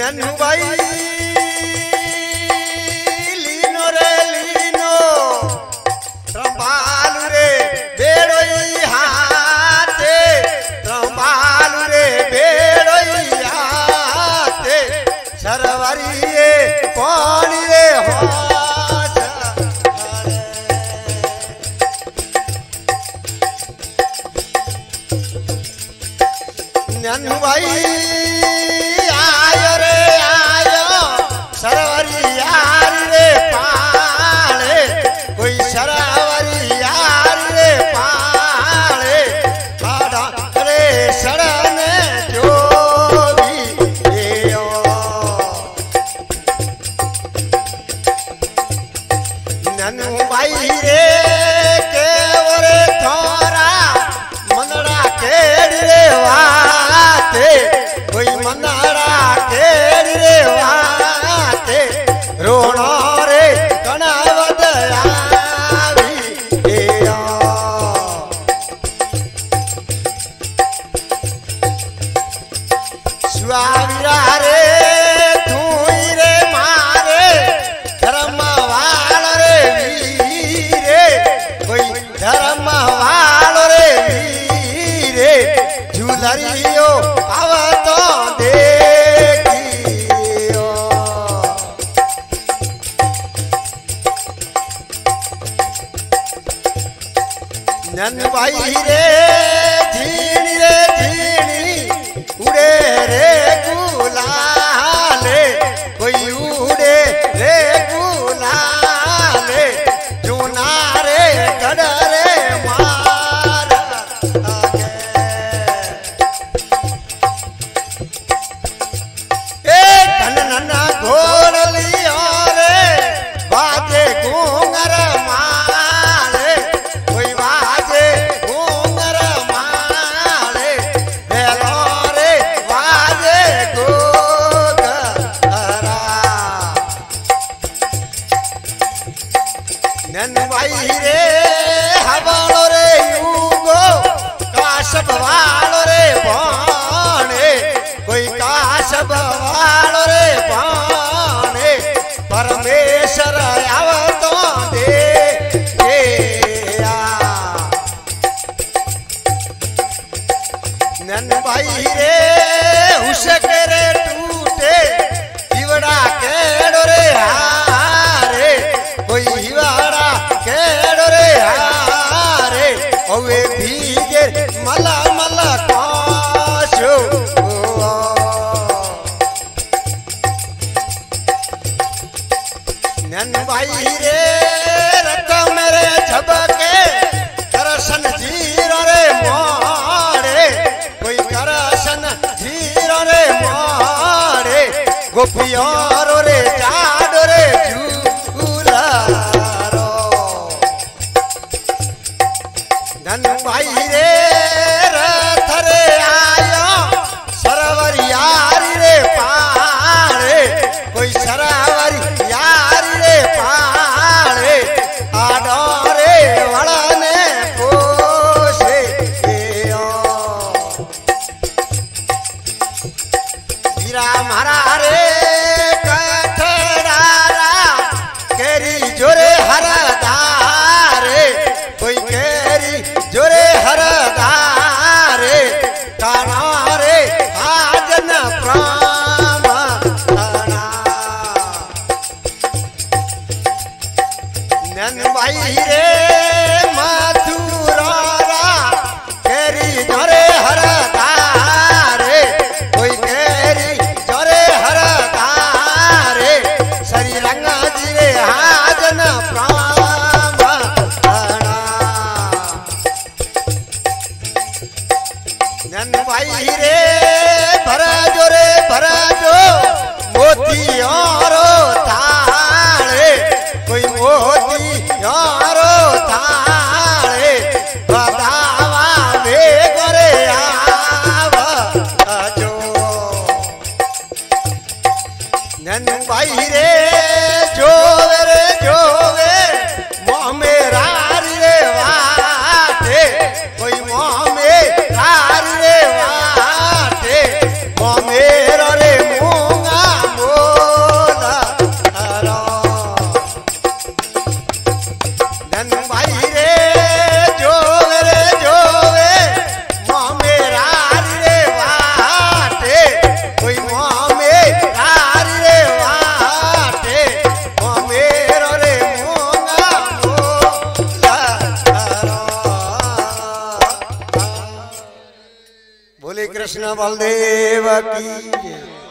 नन्हू भाई लीनो रे लीनो त्रंबालू रे बेड़ोई हाथे त्रंबालू रे बेड़ोई हाथे सरवरिए पानी रे हो नन्हू भाई आयो रे आयो सरवरी यार रे पाले कोई सरवरी यार रे पाले काढ़ा रे शरण जो भी यो नन्हू भाई रे के ओरे थोरा मनड़ा केड़ी रे वाते कोई मनड़ा केड़ी रे वाते रोणो रे कणावद आवी एया सुआवीरा रे तूई रे मारे धर्म वाल रे वीरे कोई धर्म वाल रे वीरे झूलरियो आवतो देखियो नन्हू भाई रे झीणी उड़े रे गुलाले कोई उड़े रे गुलाले जूना रे गड़ रे मार आगे नन्ना घोड़ लियो रे बाजे घूंगर माले कोई बाजे घूंगर माले बेलो रे बाजे गोगरा नन्हू भाई रे हवालो रे यूगो काशब वालो रे बाणे कोई काशब वालो रे बाणे परमेश्वर आवतो देखिया नन्हू भाई रे हुशक रे टूटे हिवड़ा केड़ो रे हारे कोई हिवड़ा केड़ो रे हारे ओवे भीगे मला मला काशो नन्हू भाई रे रत मेरे झबके करसन जीरो रे मारे कोई करसन जीरो रे मारे गोपियारो रे जाडो रे झूलारो नन्हू भाई रे रथ रे आयो सरवरी यारी रे पाले कोई सरवरी यारी रे पाले आडो रे वड़ने पोसे वीरा मारा रे कठरारा केरी जोरे हरदारे कोई केरी जोरे हरदारे काना रे आजन प्रामणा नन्हू भाई रे मथुरा केरी जोरे हरदारे कोई केरी जोरे हरदारे श्री रंग जी रे हाजन प्रामणा नन्हू भाई रे भरजो रे भरजो मोती यारो थाले कोई मोती यारो था कृष्ण बलदेव की जय।